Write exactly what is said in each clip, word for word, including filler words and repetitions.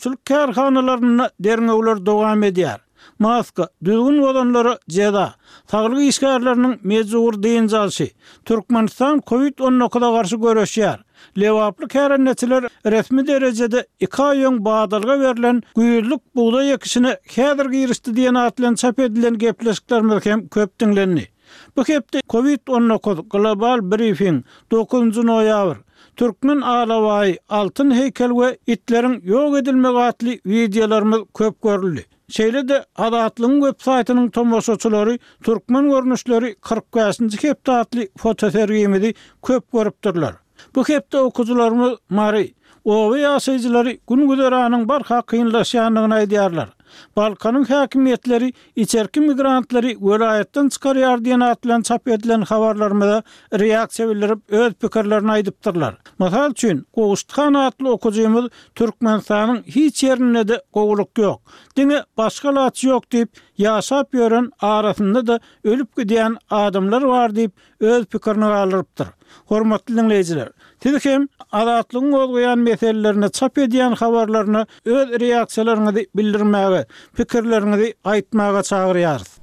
çylk kärhanalaryna derňewler dowam edýär. Maska, düzgün bolanlara jeda, saglyk işgärleriniň mejbur deýinjalşy. Türkmenistan Covid on dokuz'a garşy görüşýär. Lewaply kärenetçiler resmi derejede iki aýyň badalga berilen güýürlük buğday ekişine häzir girişdi diýen atlan çap edilen gepleşikler hem köp diňlendi. Bu hepde Covid on dokuz global briefing dokuzuncu noýabr Türkmen Alaway altın heykel we itleriň ýok edilmek atly videolarymyz köp görüldi. Şeýle-de Adatlyň web saýtynyň tomoşaçylary Türkmen görnüşleri kırk beşinci hepde atly fotosergimizi köp görüpdirler. Bu hepde okujularymyz mary, owa ýaşaýjylary gün-güzeranyň barha kynlaşýanlygyny aýdýarlar. Balkanyň häkimetleri içerki migrantlary welaýatdan çykarýar diýen atlan çap edilen habarlarymyza reaksiýa bildirip öz pikirlerini aýdypdyrlar. Masal üçin, Gowuşthan atly okujymyz Türkmenistanyň hiç ýerinde de gowuluk ýok, diňe başga laçy ýok diýip ýaşap ýören arasynda da ölüp gidýän adamlar bar diýip öz pikirini galyrypdyr. Hormatly dinleýijiler, siz hem adatlyň bolýan meselelerine çap edýän habarlaryna öz reaksiýalaryňyzy bildirmäge, pikirlerinizi aýtmaga çagyrýarys.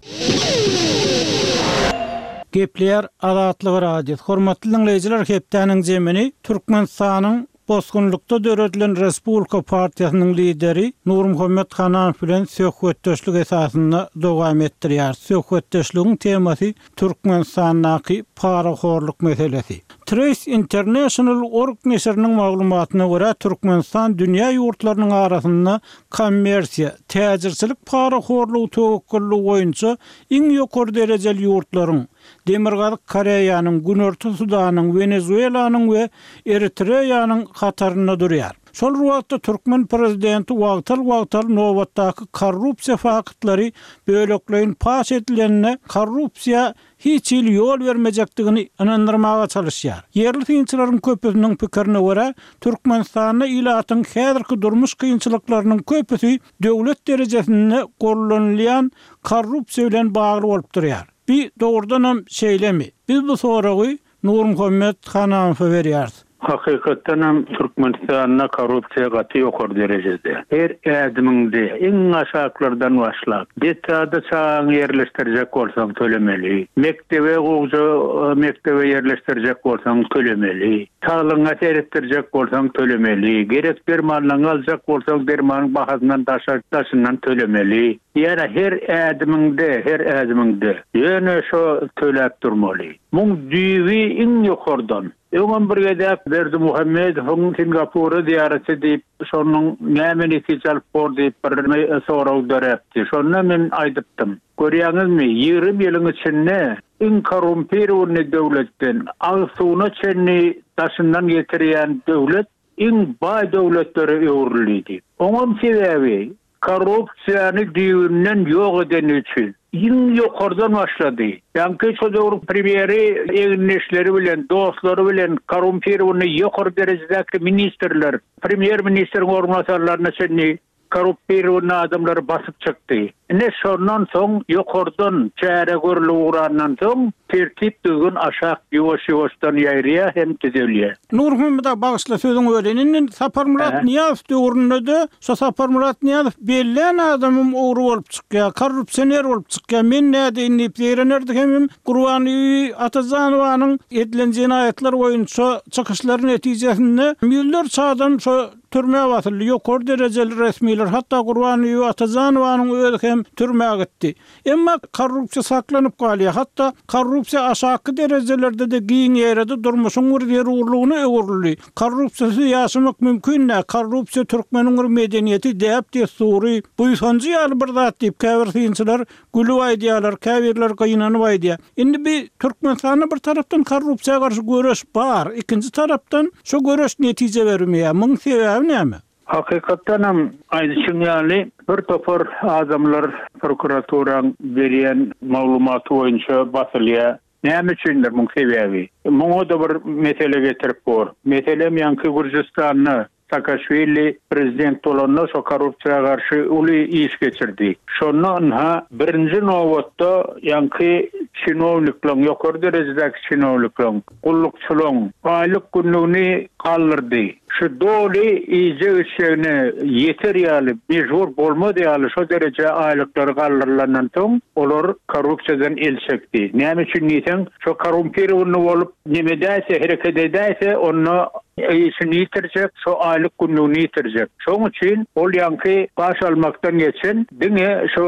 Gepler Adatlyk radio. Hormatly dinleýijiler, hepdeniň jemini Türkmenistanyň Bosgunlukda döredilen Respublika Partiýasynyň lideri Nurmuhammed Hanan bilen söhbetdeşlik esasynda dowam etdirýär. Söhbetdeşligiň temasy Türkmenistanyň paraxorluk meselesi. Trace International Organizasyonynyň maglumatyna görä Türkmenistan dünýä ýurtlarynyň arasynda kommersiýa, täjirçilik paraxorlugy töwekküligi boýunça iň ýokary derejeli ýurtlaryň Demirgazyk Koreýanyň, Günorta Sudanyň, Venezuelanyň we Eritreýanyň hataryna durýar. Şol wagtda Türkmen prezidenti wagtal-wagtal nowatdaky korrupsiýa faktlary bölekleýin paş edilenine korrupsiýa hiç il ýol bermejekdigini inandyrmaga çalışýar. Yerli synçylaryň köpüsiniň pikirine görä, Türkmenistanda ilatyň häzirki durmuş kynçylyklarynyň köpüsi döwlet derejesinde gollanýan korrupsiýa bilen bagly bolup durýar. Bir doğrudan hem şeylemi. Biz bu soragy Nurmuhammed Hananov'a berýäris. Hakikaten hem Türkmenistan'da korrupsiya gatı ýokary derejede. Her ädimiňde iň aşaklardan başlap, detada çaň yerleşdirjek bolsaň tölemeli. Mektebe gowja mektebe yerleşdirjek bolsaň tölemeli. Sağlygyňa seretdirjek bolsaň tölemeli. Gerek dermanlaryň aljak bolsaň dermanyň bahasyndan daşyndan tölemeli. Ýa-da her ädimiňde, her ädimiňde ýöne şo töläp durmaly. Muň düýbi iň ýokardan Öňem bir gedäp Berdi Muhammed hon Singapura diýaratçy diýip şonuň näme itical por diýip bir soraw döräpdi. Şonu men aýdypdym. Görýäňizmi, ýygrym ýylyň içinde iň korrumpirawny döwletden agsuny çenni daşyndan getirýän döwlet iň baý döwletlere öwrüldi. Oňam sebäbi korrupsiýany düýünden ýok eden üçin iň ýokardan başlady. Ýa-ni şol premieri eňneşleri bilen, dostlary bilen korrumpirawny ýokary derejedäki ministrler, premier ministeriň organsalarlaryna çenni korrupsiýany adamlar basyp çykdy. Ne şondan soň ýokardan çäre görüli uğrandan soň tertip düzgün aşak ýoş-ýoşdan ýaýrýa hem tüzelýär. Nurmuhammed bagysla sözüň öreninin Sapar Murat Niýazow döwründe şo Sapar Murat Niýazow belän adamym ugry bolup çykýar, korrupsioner bolup çykýar. Men näde inip ýerenerdi hem Gurwany Atazanowanyň edilen jinayetler boýunça çykyşlaryň netijesinde ýyllar çadan şo türmäge batyldy. Ýokary derejeli resmiler hatda Gurwany Atazanowanyň özi hem türmäge gitdi. Emma korrupsiýa saklanyp galýar. Hatda korrupsiýa aşaky derejelerde de giň ýerde durmuşyň ýeri urlugyny öwrüldi. Korrupsiýasy ýaşamak mümkin näme? Korrupsiýa türkmeniň medeniýeti diýip de suri. Bu ýonjy ýaly bir zat diýip käbirçiler gülüp aýdýarlar, käbirler gyýnanyp aýdýar. Indi bir Türkmenistanda bir tarapdan korrupsiýaga garşy görüş bar, ikinji tarapdan şo görüş netije bermeýär. Muň sebäbi näme? Hakikaten hem aýdyşyň ýaly bir topar adamlar prokuraturaň berýän maglumaty boýunça basylýar. Näme üçindir muň sebäbi? Muňa da bir mesele getirip bor. Meselem ýa-ni Gürjistanyny Saakashvili prezident bolanlar şo korrupsiýaga garşy uly iş geçirdi. Şondan ha birinji nowatda ýa-ni çinowliklaryň ýokary derejedäki çinowliklaryň, gullukçylaryň aýlyk günlügini kaldyrdy. şu doli iyice işine yeter ýaly mejbur bolmady ýaly şu derece aýlyklary gallyrlanan soň olar korrupsiýadan el çekdi. Näme üçin diýsen, şu korrumpirovany bolup nimedäse hereket edäse onu işini yitirjek, şu aýlyk günlüğünü yitirjek. Şoň üçin ol ýanky baş almakdan geçen diňe şu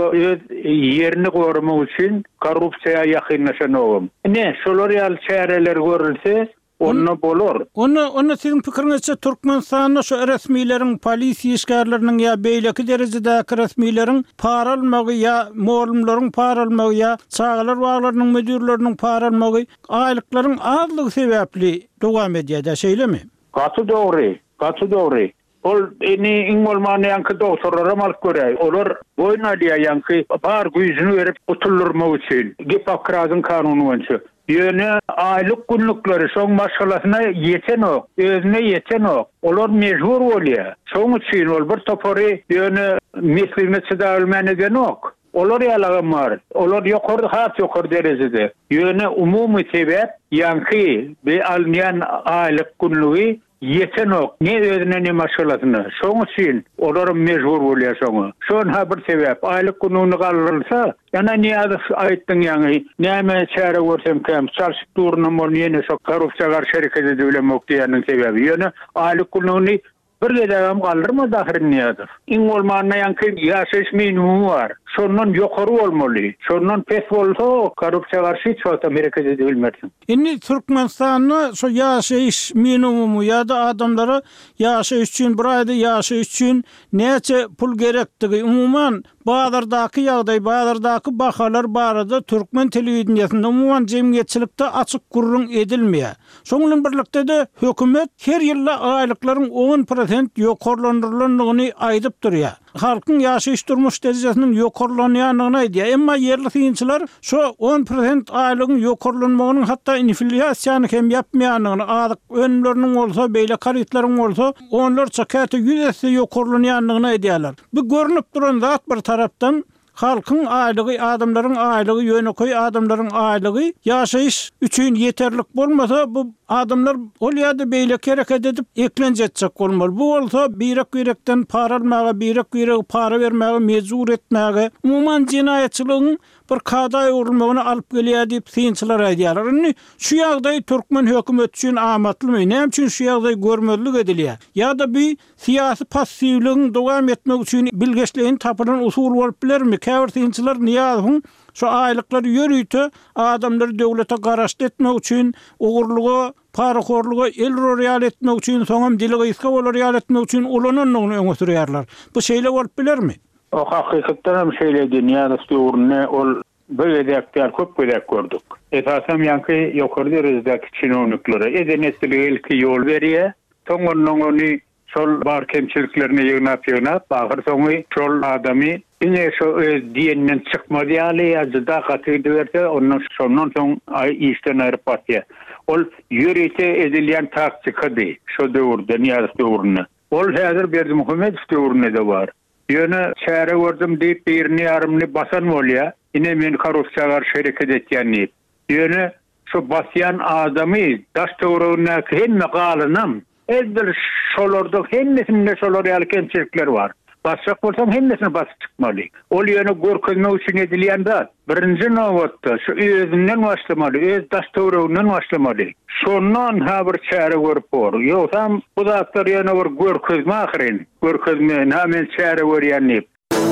ýerini gorumak üçin korrupsiýa ýakynlaşan ogum. Ne, şolar ýaly çäreler görülse Onu bolor. Onu onu sizin pikiriňizçe Türkmenistanyň şu resmiýlerin, polisiýa işgärleriniň ýa beýleki derejedäki resmiýlerin para almagy ýa molumlaryň para almagy ýa çağlar waglarynyň müdürleriniň para almagy aýlyklaryň azlygy sebäpli dowam edýär, şeýlemi? Gaty dogry, gaty dogry. Ol eni iň bolmany ýanky doktorlara mal görä. Olar boýna diýär ýanky bar güýjüni berip otulurmak üçin. Hipokratyň kanuny boýunça Yöne aylık günlükleri son maşgalasına yeten ok, özüne yeten ok. Olar mecbur bolýar. Şoň üçin ol bir topary yöne mesleğine çydalmanydan ok. Olar ýalagam bar. Olar ýokary hat ýokary derejede. Yöne umumy sebäp ýanky be alnyan aylyk günlügi yeten ok. Ne özüne ne maşgalasyna. Şoň üçin olar mejbur bolýar şoňa. Şoň ha bir sebäp aylyk günlügi gallyrsa Yana niýada aýtdyň ýa-ni näme çäre görsem kem çarşyk durna mol ýene şo korrupsiýa garşy hereket edilemok diýeniň sebebi. Ýöne aýlyk günlüğüni bir gedäm galdyrma dahyr niýadyr. Iň bolmanyna ýanky ýaşaýyş minimumy bar. Şondan ýokary bolmaly. Şondan pes bolsa korrupsiýa garşy çota hereket edibilmeli. Indi Türkmenistanyň şo ýaşaýyş minimumy ýa-da adamlara ýaşaýyş üçin bir aýda ýaşaýyş üçin näçe pul gerektigi umuman bazardaky ýagdaý, bazardaky bahalar barada Türkmen telewizionyasynda umuman jemgyýetçilikde açyk gurrun edilmeýär. Şoň bilen birlikde de hökümet her ýylla aýlyklaryň on prosent ýokarlandyrylanyny aýdyp durýar. Halkyň ýaşaýyş durmuş derejesiniň ýokarlanýanyny aýdýar. Emma yerli synçylar şo on prosent aýlygyň ýokarlanmagynyň hatda inflasiýany hem ýapmaýanyny, azyk önümleriniň bolsa, beýle karytlaryň bolsa, onlar çakaty ýüzesi ýokarlanýanyny aýdýarlar. Bu görünüp duran zat bir tarapdan halkyň aýlygy, adamlaryň aýlygy, ýöneköý adamlaryň aýlygy ýaşaýyş üçin ýeterlik bolmasa, bu adamlar ol ýa-da beýle hereket edip eklenjek bolmaly. Bu bolsa birek-birekden para almagy, birek-birek para bermäge mejbur etmäge, umuman jinaýatçylygyň bir kadaý urulmagyny alyp gelýär diýip synçylar aýdýarlar. Indi şu ýagdaý Türkmen hökümeti üçin amatlymy, näme üçin şu ýagdaý görmezlik edilýär? Ýa-da bir siýasy passiwligiň dowam etmek üçin bilgeçliğin tapylan usul bolup bilermi? Käbir synçylar niýadyň şu aýlyklar ýörüýte adamlar döwlete garaşdy etmek üçin ugurlugy, paraxorlugy el real etmek üçin, soňam dili gyska bolar real etmek üçin ulananyny öňe sürýärler. Bu şeýle bolup bilermi? O hakykatdan hem şeýle dünýäde usturuny ol böyle ýaklar köp görek gördük. Esasam ýanky ýokary derejedäki çynowniklary edenetli ilki ýol berýär. Soňundan ony şol bar kemçiliklerini ýygnap ýygnap, ahir soňy şol adamy ine şo diýenden çykmady ýaly ýa-da gaty berse, ondan şondan soň ay işden aýryp batýar. Ol ýörete edilýän taktikydy, şo döwürde ýa-da döwürne. Ol häzir Berdi Muhammedow döwürne de bar. Ýöne çäre gördüm diýip birini ýarymny basan bolýar. Ine men korrupsiýa garşy hereket etýänni. Ýöne şo basýan adamy daş töwrüne hemme galynam. Ezdil şolarda hemmesinde şolar ýaly kemçilikler bar. Başak bolsam hemmesini basıp çıkmaly. Ol ýöne görkezmek üçin edilýän zat. Birinji nowatda şu özünden başlamaly, öz daş töwreginden başlamaly. Şondan ha bir çäre görüp bor. Ýoksam bu zatlar ýöne bir görkezme ahyrin. Görkezme näme çäre görýänni.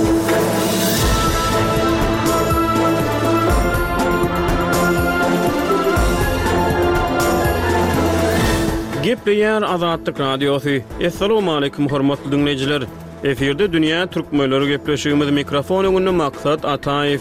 Gepleýär Azatlyk Radiosu. Assalamu alaykum hormatly dinleýijiler. Eferde dünýä türkmenleri gepleşigimiz mikrofon öňünde maksat Ataýew.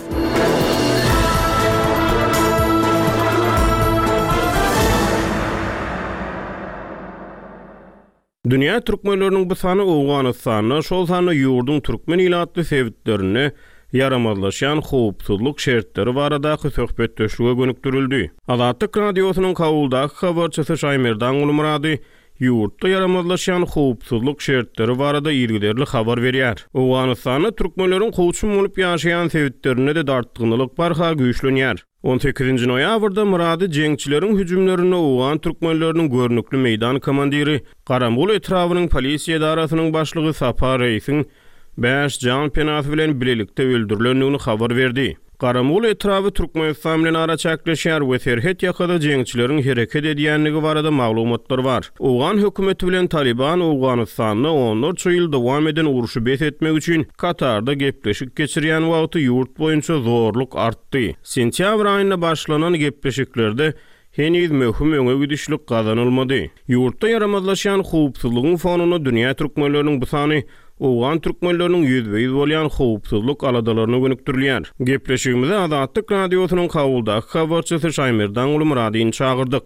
Dünýä türkmenleriniň bu sany Awganystanyna, şol sany ýurdun türkmen ilatly sebitlerini yaramazlaşan howpsuzlyk şertleri baradaky söhbetdeşlige gönükdirildi. Azatlyk Radiosynyň kabuldaky habarçysy Şaýmerdan Ulmurady Ýurtda yaramazlaşan howpsuzlyk şertleri barada ilgilerli habar berýär. Owganystanda türkmenleriň goçun bolup ýaşaýan sebäplerine de dartgynylyk barha güýçlenýär. on sekizinji noýabrda Murady jeňçileriň hüjümlerine owgan türkmenleriniň görnükli meýdan komandiri Garamgul etrawynyň polisiýa idarasynyň başlygy Sapar Reýsiň beş jan penasy bilen bilelikde öldürilendigini habar berdi. Garamgul etrawy Türkmenistan bilen ara çäkleşýär we Serhet ýakada jeňçileriň hereket edýänligi barada maglumatlar bar. Owgan hökümeti bilen Taliban Owganystanyny on üç ýyl dowam eden uruşy bet etmek üçin Katarda gepleşik geçirýän wagty ýurt boýunça zorluk artdy. Sentýabr aýynda başlanan gepleşiklerde heniz möhüm öňe gidişlik gazanylmady. Ýurtda yaramazlaşan howpsuzlygyň fonuny dünýä türkmenleriniň bu sany Owgan türkmenleriniň ýüzbe ýüz bolýan howpsuzlyk aladalaryny gönükdirýär. Gepleşigimizde Azatlyk radiosynyň kabuldaky habarçysy Şaýmyrdan uly Muradyny çagyrdyk.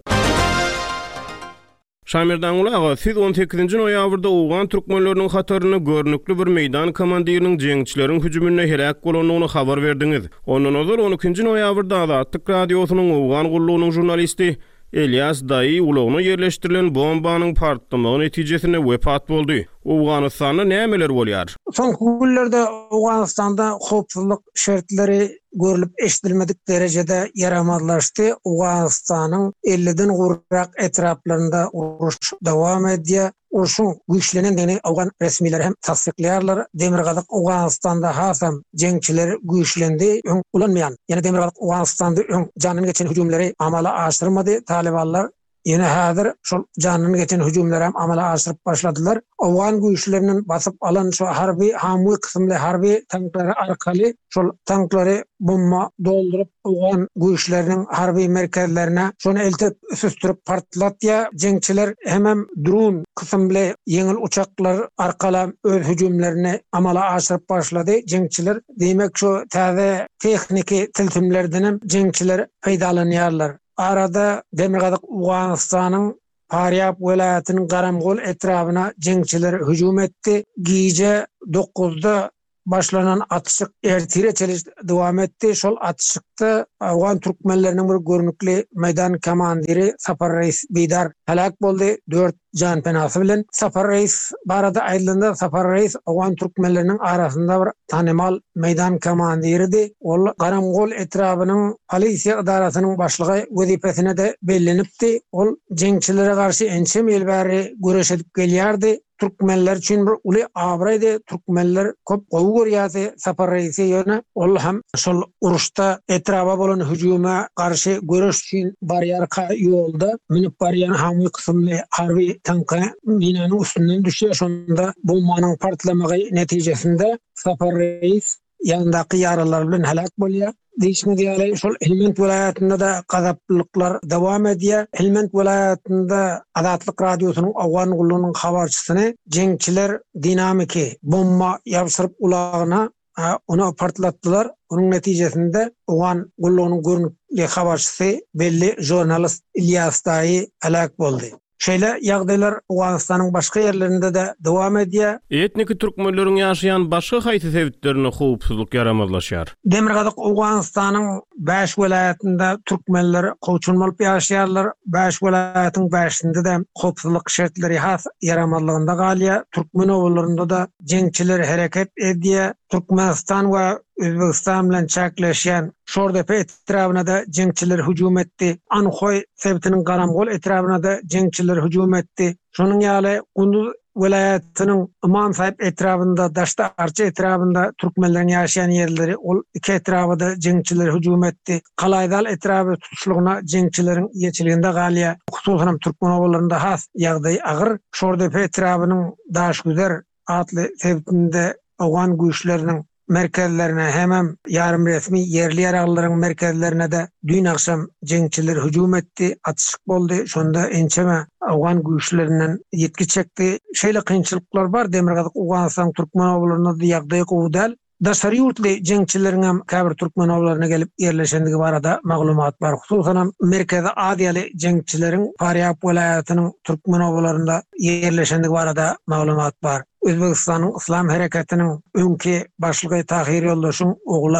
Şaýmyrdan uly aga, siz on sekizinji noýabrda Owgan türkmenleriniň hataryny görnükli bir meýdan komandiriniň jeňçileriň hüjümine helak bolanyny habar berdiňiz. Ondan öňür on ikinji noýabrda Azatlyk radiosynyň Owgan gullugynyň jurnalisti Elias Daý ulagyna yerleşdirilen bombanyň partlamagy netijesinde wepat boldy. Owganystanda nämeler bolýar? Soňky günlerde Owganystanda howpsuzlyk şertleri görülüp eşdilmedik derejede yaramazlaşdy. Owganystanyň elliden gurrak etraplarynda uruş dowam edýär. Uruşun güýçlenendigini Owgan resmileri hem tasdikleýärler. Demirgazyk Owganystanda hasam jeňçiler güýçlendi, öň ulanmaýan. Ýani Demirgazyk Owganystanda öň janyny geçen hüjümleri amala aşdyrmady. Talibanlar ýene häzir şol janyny geçen hüjümleri hem amala aşdyryp başladylar. Owgan güýçleriniň basyp alan şu harby hamy kysymly harby tanklary arkaly şol tanklary bomba doldurup Owgan güýçleriniň harby merkezlerine şonu eltip süstürip partlatýa. Jeňçiler hemem dron kysymly yeňil uçaklar arkalam öz hüjümlerini amala aşdyryp başlady. Jeňçiler demek şu täze tekniki tiltimlerden hem jeňçiler peýdalanýarlar. Arada Demirgazyk Owganystanyň Paryap welaýatynyň Garamgul etrawyna jeňçiler hüjüm etdi. Giýje dokuzda başlanan atışyk ertireçeli dowam etdi. Şol atışykda Owgan türkmenleriniň bir görnükli meýdan komandiri Sapar Reýs beýdar halak boldy. dört jan penasy bilen Sapar Reýs barada aýdylanda Sapar Reýs Owgan türkmenleriniň arasynda bir tanymal meýdan komandiridir. Ol Garamgul etrawynyň polisiýa idarasynyň başlygy wezipesine de bellenipdi. Ol jeňçilere garşy ençem elbäri göreş edip gelýärdi. Türkmenler üçin bir uly abraýdy. Türkmenler köp gowy görýärdi Sapar Reýs'i ýöne. Ol hem şol uruşda etraba bolan hüjüme garşy göreş üçin barýarka ýolda minip barýan hamy kysymly harby tanka binanyň üstünden düşýär. Şonda bombanyň partlamagy netijesinde Sapar Reýs ýandaky ýaralar bilen halak bolýar. Değişme diýerler, şol Helmand welaýatynda da gazaplyklar dowam edýär. Helmand welaýatynda Azatlyk radiosynyň Owgan gullugynyň habarçysyny jeňçiler dinamiki bomba ýapsyryp ulagyna onu partlatdylar. Onun netijesinde Owgan gullugynyň görnükli habarçysy belli jurnalist Elias Daý halak boldy. Şeýle ýagdaýlar Owganystanyň başga ýerlerinde de dowam edýär. Etniki türkmenleriň ýaşaýan başga haýsy sebäplerine howpsuzlyk yaramazlaşýar. Demirgazyk Owganystanyň beş welaýatynda türkmenler goçun bolup ýaşaýarlar. beş welaýatyň beşinde de howpsuzlyk şertleri has yaramazlygynda galýar. Türkmen owullarynda da jeňçiler hereket edýär. Türkmenistan we Özbegistan bilen çäkleşýän Şordepe etrawyna da jeňçiler hüjüm etdi. Anhoy sebätiniň Garamgul etrawyna da jeňçiler hüjüm etdi. Şonuň ýaly Gunduz welaýatynyň Imam Saýip etrawynda, Daşta Arça etrawynda türkmenleriň ýaşaýan ýerleri, ol iki etrawda jeňçiler hüjüm etdi. Kalaýdal etrawy tutuşlugyna jeňçileriň ýeçiliginde galýa. Hususan türkmen owullarynda has ýagdaý agyr. Şordepe etrawynyň Daşgüzer adly sebätinde Owgan güýçleriniň merkezlerine hemem yarım resmi yerli yaraglaryň merkezlerine de dün akşam jeňçiler hüjüm etdi, atışyk boldy. Şonda ençeme Owgan güýçlerinden ýetki çekdi. Şeýle kynçylyklar bar. Demirgazyk Owganystan türkmen owullarynda da ýagdaý gowdal. Daşary ýurtly jeňçileriň hem käbir türkmen owullaryna gelip ýerleşendigi barada maglumat bar. Hususan Merkezi Aziýaly jeňçileriň Paryap welaýatynyň türkmen owullarynda ýerleşendigi barada maglumat bar. Özbegistanyň Islam hereketiniň öňki başlygy Tahir Ýoldaşyň ogly hem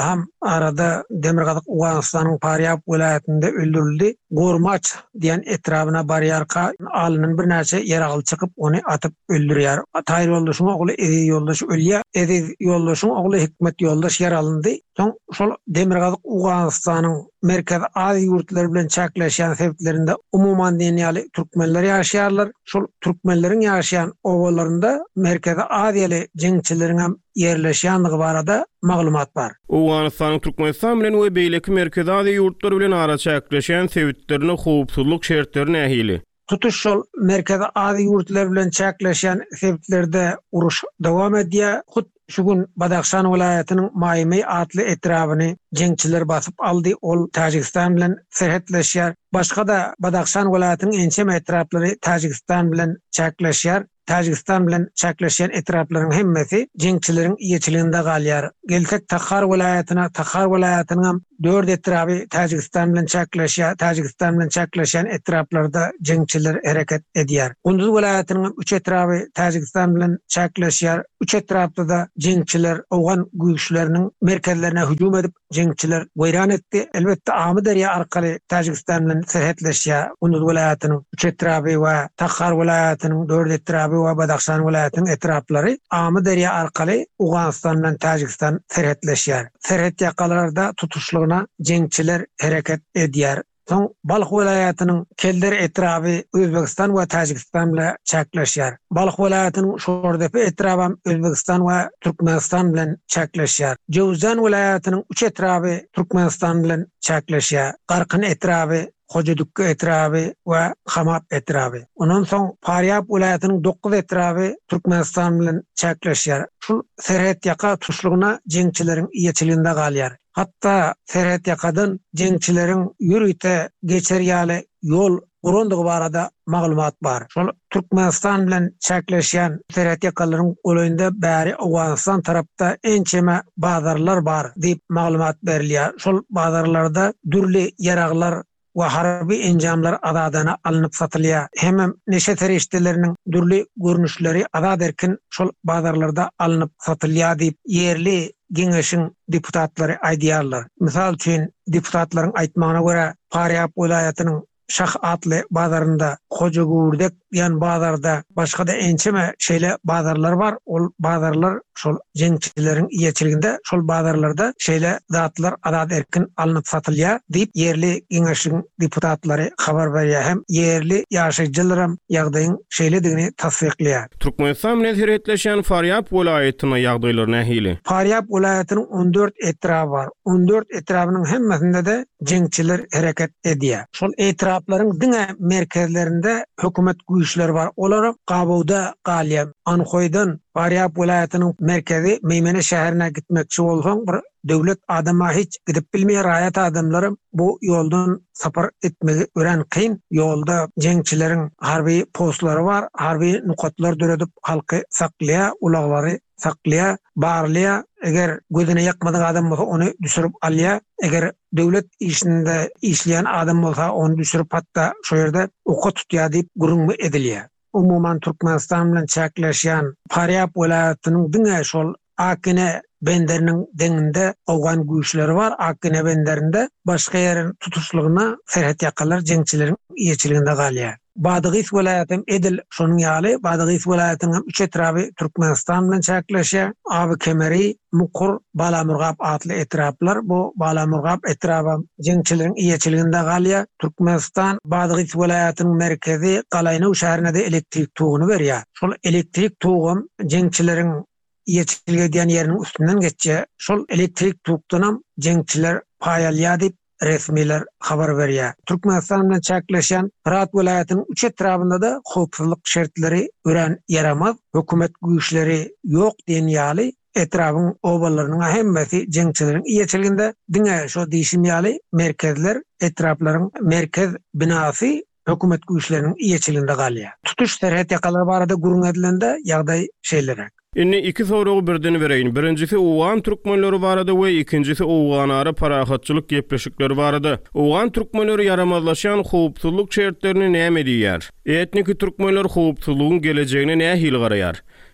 arada Demirgazyk Uganistanyň Paryap vilayetinde öldürildi. Gormaç diýen etrabına barýarka alynan bir näçe ýaraly çykyp ony atyp öldürýär. Taýir ýoldaşyň ogly Edi ýoldaş ölýär. Edi ýoldaşyň ogly Hikmet ýoldaş ýaralyndy. Soň şol Demirgazyk Uganistanyň merkez ady ýurtlar bilen çäkleşýän sebeplerinde umuman dünýäli türkmenler ýaşaýarlar. Şol türkmenleriň ýaşaýan owalarynda merkez ady jeňçileriň hem yerleşýänligi barada maglumat bar. Uganistanyň Türkmenistan bilen we beýleki merkez ady ýurtlar bilen ara çäkleşýän sebeplerini howpsuzlyk şertleri nähili? Tutuş şol merkez ady ýurtlar bilen çäkleşýän sebeplerde uruş dowam edýär. Hut şu gün Badaxşan vilayetiniň Maýmy atly etrabyny jeňçiler basyp aldy. Ol Tajikistan bilen serhetleşýär. Başga da Badaxşan vilayetiniň ençem etraplary Tajikistan bilen çäkleşýär. Tajikistan bilen çäkleşýän etraplaryň hemmesi jeňçileriň ýeçiliginde galýar. Gelsek Takhar vilayatyna, Takhar vilayatynyň hem dört etrapy Tajikistan bilen çäkleşýär. Tajikistan bilen çäkleşýän etraplarda jeňçiler hereket edýär. Gunduz vilayatynyň üç etrapy Tajikistan bilen çäkleşýär. Üç etrapda da jeňçiler Awgan güýçleriniň merkezlerine hüjum edip jeňçiler weýran etdi. Elbetde Amy derýa arkaly Tajikistan bilen serhetleşýär. Gunduz vilayatynyň üç etrapy we Takhar vilayatynyň dört etrapy we Badaxşan vilayatynyň etraplary Amy derýa arkaly Uganistan bilen Tajikistan serhetleşýär. Serhet ýakalarda tutuşlygyna jeňçiler hereket edýär. Soň Balx vilayatynyň Kelder etrapy Özbekistan we Tajikistan bilen çäkleşýär. Balx vilayatynyň Şordepe etrapy Özbekistan we Türkmenistan bilen çäkleşýär. Jowzan vilayatynyň üç etrapy Türkmenistan bilen çäkleşýär. Garkyn etrapy Hojadukka etrapy we Hamap etrapy. Ondan soň Paryap vilayatynyň dokuz etrapy Türkmenistan bilen çäkleşýär. Şol serhet ýaka tuşlugyna jeňçileriň ýeçiliginde galýar. Hatda serhet ýakadan jeňçileriň ýürüýte geçerýäli ýol urandygy barada maglumat bar. Şol Türkmenistan bilen çäkleşýän serhet ýakalaryň olaýynda bäri Awganistan tarapda ençeme bazarlar bar diýip maglumat berilýär. Şol bazarlarda dürli ýaraglar we harby enjamlar adadana alınıp satılýar. Hemem neşe terişdeleriniň dürli görnüşleri ada derkin şol bazarlarda alınıp satılýar diýip yerli geňeşiň deputatlary aýdýarlar. Misal üçin deputatlaryň aýtmagyna görä Paryap vilayatynyň Şah atly bazarında Hojagurdek ýan bazarda başga da ençeme şeýle bazarlar bar. Ol bazarlar şol jeňçileriň ýeçiliginde şol bazarlarda şeýle zatlar azat erkin alınıp satylýar diýip yerli geňeşiň deputatlary habar berýär hem yerli ýaşaýjylar hem ýagdaýyň şeýledigini tasdikleýär. Türkmenistan bilen serhetleşýän Paryap vilayatynyň ýagdaýlary nähili? Paryap vilayatynyň on dört etrapy bar. on dört etrapynyň hemmesinde de jeňçiler hereket edýär. Şol etraplaryň diňe merkezlerinde hökümet güýçleri bar. Olar Gabawda galýar. Anhoýdan Paryap vilayatynyň merkezi Meýmene şäherine gitmekçi bolsaň bir döwlet adama hiç gidip bilmeýär raýat adamlary bu ýoldan sapar etmegi ören kyn. Ýolda jeňçileriň harby postlary bar, harby nukatlar döredip halky saklaya, ulaglary saklaya, barlaya. Eger gözüne ýakmadyk adam bolsa ony düşürip alýar. Eger döwlet işinde işleýän adam bolsa ony düşürip hatda şo ýerde oka tutýar diýip gurunma edilýär. Umuman Türkmenistan bilen çäkleşýän Paryap vilayatynyň diňe şol Akine benderiniň deňinde Awgan güýçleri bar. Akine benderinde başga ýerin tutuşlygyna serhet ýakalar jeňçileriň ýeçiliginde galýar. Badagys vilayatynyň Edil şonuň ýaly Badagys vilayatynyň üç etrapy Türkmenistan bilen çäkleşýär. Abi Kemeri, Mukur, Balamurgap atly etraplar. Bu Balamurgap etrapy jeňçileriň ýeçiliginde galýar. Türkmenistan Badagys vilayatynyň merkezi Galaynow şäherine de elektrik tuguny berýär. Şol elektrik tugum jeňçileriň ýeçilige diýen ýeriniň üstünden geçýär. Şol elektrik tugdanam jeňçiler paýalýar diýip resmiler habar berýär. Türkmenistan bilen çäkleşýän Fırat vilayatynyň üç etrapynda da howpsuzlyk şertleri ören ýaramaz. Hökümet güýçleri ýok diýen ýaly etrapyň owalarynyň hemmesi jeňçileriň ýeçiliginde diňe şo diýişim ýaly merkezler etraplaryň merkez binasy hökümet güýçleriniň ýeçiliginde galýar. Tutuş serhet ýakalary barada gurun edilende ýagdaý şeýlerek. Inni iki sorugy birden bereýin. Birincisi Awgan türkmenleri barada we ikincisi Awgan ara parahatçylyk gepleşikleri barada. Awgan türkmenleri yaramazlaşan howpsuzlyk şertlerini näme diýär? Etnik türkmenler howpsuzlygyň gelejegine näme hil garaýar?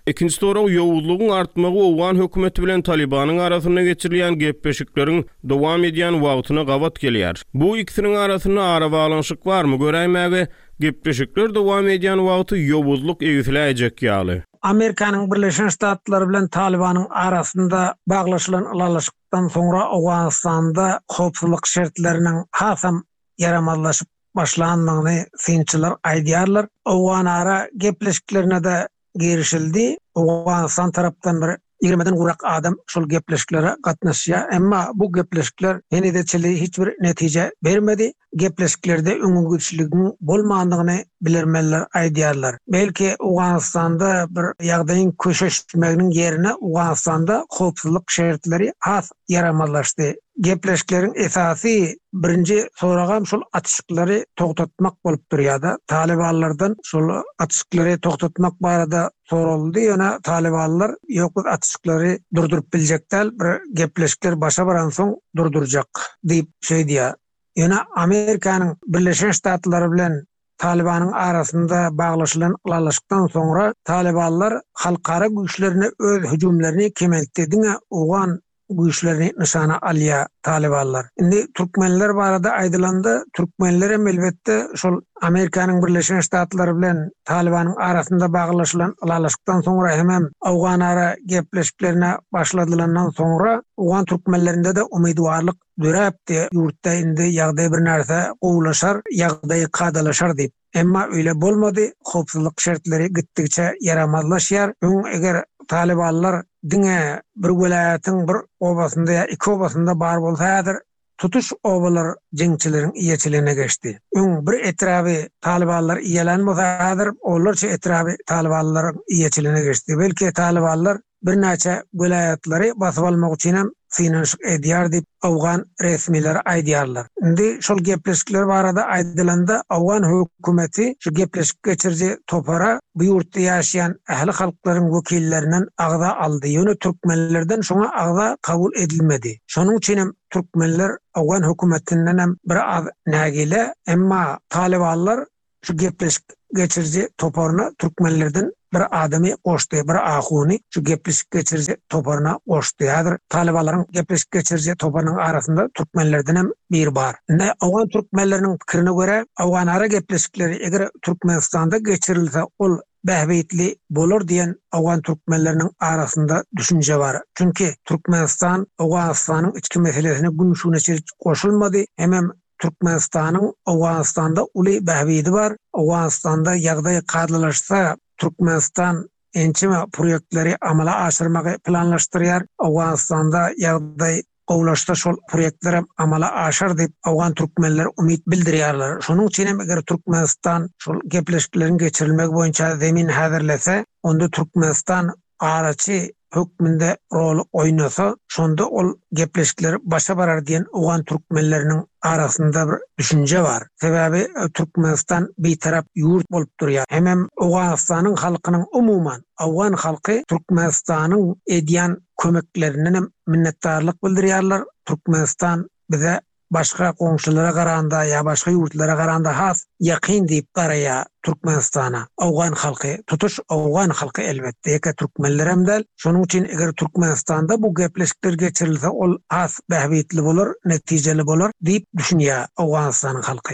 Ikinci soraw ýowuzlygyň artmagy Owgan hökümeti bilen Talibanyň arasynda geçirilýän gepleşikleriň dowam edýän wagtyna gabat gelýär. Bu ikisiniň arasynda ara baglanyşyk barmy? Göräýmäge gepleşikler dowam edýän wagty ýowuzlyk egislejek ýaly. Amerikanyň Birleşen Ştatlary bilen Talibanyň arasynda baglaşylan ılalaşykdan soňra Awganistanda howpsuzlyk şertleriniň hasam yaramazlaşyp başlanmagyny synçylar aýdýarlar. Owgan ara gepleşiklerine de girişildi. Awganistan tarapdan bir ýigrimeden gurak adam şol gepleşiklere gatnaşýar. Emma bu gepleşikler ene-de çeli hiç bir netije bermedi. Gepleşiklerde öňüň güçlüliginiň bolmagyny bilermeler aýdýarlar. Belki Awganistanda bir ýagdaýyň köşeşmeginiň ýerine Awganistanda howpsuzlyk şertleri has yaramazlaşdy. Gepleşikleriň esasy birinji soragam şol atışıklary togtatmak bolup durýardy. Talibanlardan şol atışıklary togtatmak barada soruldy. Ýöne Talibanlar ýok bu atışıklary durdurup biljekler, bir gepleşikler başa baran soň durdurjak diýip şey diýär. Ýöne Amerikanyň Birleşen Ştatlary bilen Talibanyň arasynda baglaşylan ılalaşykdan soňra Talibanlar halkara güýçlerine öz hüjümlerini kemeltdiňe Owgan güýçlerini nişana alýa Talibanlar. Indi türkmenler barada aýdylandy. Türkmenler hem elbetde şol Amerikanyň Birleşen Ştatlary bilen Talibanyň arasynda baglaşylan ılalaşykdan soňra hem Awgan ara gepleşiklerine başladylandan soňra Awgan türkmenlerinde de umydwarlyk döräpdi. Ýurtda indi ýagdaý bir narsa gowlaşar, ýagdaý kadalaşar diýip. Emma öyle bolmady. Howpsuzlyk şertleri gittikçe yaramazlaşýar. Öň eger Talibanlar diňe bir welaýatyň bir obasynda ýa iki obasynda bar bolsaýdyr, tutuş obalar jeňçileriň iýeçiligine geçdi. Öň bir etraby Talibanlar iýelenmeýär, olarça etraby Talibanlaryň iýeçiligine geçdi. Belki Talibanlar bir näçe welaýatlary basyp almak üçin finansyk edýär diýip Awgan resmileri aýdýarlar. Indi şol gepleşikler barada aýdylanda Awgan hökümeti şu gepleşik geçirji topara bu ýurtda ýaşaýan ähli halklaryň wekillerinden agda aldy. Ýöne türkmenlerden şoňa agda kabul edilmedi. Şonuň üçin hem türkmenler Awgan hökümetinden hem bir az nägile, emma Talibanlar şu gepleşik geçirji toparına türkmenlerden bir adamy goşdy, bir ahuny şu gepleşik geçirji toparına goşdy. Häzir Talibanlaryň gepleşik geçirji toparının arasında türkmenlerden hem bir bar. Ne Awgan türkmenleriniň pikirine göre Awgan ara gepleşikleri eger Türkmenistanda geçirilse ol bähbetli bolar diýen Awgan türkmenleriniň arasında düşünje bar. Çünki Türkmenistan Awganistanyň içki meselesine günşüne goşulmady. Hem Türkmenistanyň Awganistanda uly bähbeti bar. Awganistanda ýagdaý kadalaşsa Türkmenistan ençime proyektleri amala aşyrmagy planlaşdyrýar. Awganistanda ýagdaý gowlaşda şol proyektler amala aşar diýip Awgan türkmenler umyt bildirýärler. Şonuň üçin hem eger Türkmenistan şol gepleşikleriň geçirilmegi boýunça zemin häzirlese, onda Türkmenistan araçy hökmünde rol oynasa, şonda ol gepleşikleri başa barar diýen Awgan türkmenleriniň arasında bir düşünje bar. Sebäbi Türkmenistan bir tarap ýurt bolup durýar. Hem Awganistanyň halkynyň umuman Awgan halky Türkmenistanyň edýän kömeklerinden minnetdarlyk bildirýärler. Türkmenistan bize başga goňşulara garanda ýa başga ýurtlara garanda has ýakyn diýip garaýar Türkmenistana. Awgan halky, tutuş Awgan halky elbetde ýeke türkmenler hem del. Şonuň üçin eger Türkmenistanda bu gepleşikler geçirilse ol has bähbetli bolar, netijeli bolar diýip düşünýär Awganistanyň halky.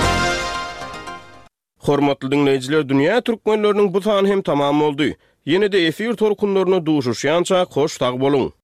Hormatly dinleyijiler, dünýä türkmenleriniň bu sany hem tamam boldy. Ýene-de efir torkunlaryna duşuşýança hoş tag bolun.